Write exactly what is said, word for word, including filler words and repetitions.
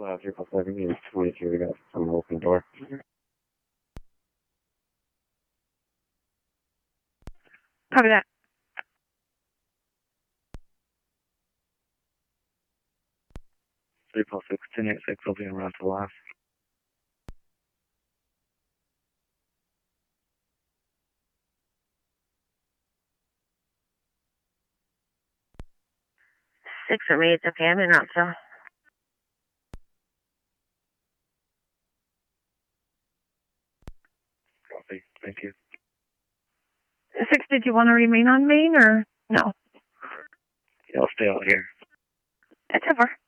Uh, three plus seven, unit twenty-two, we got someone open door. Copy that. three plus six, ten eight six, will be around to the left. Six for me, it's okay, I'm in route still. Copy, thank you. Six, did you want to remain on main or no? Yeah, I'll stay out here. That's over.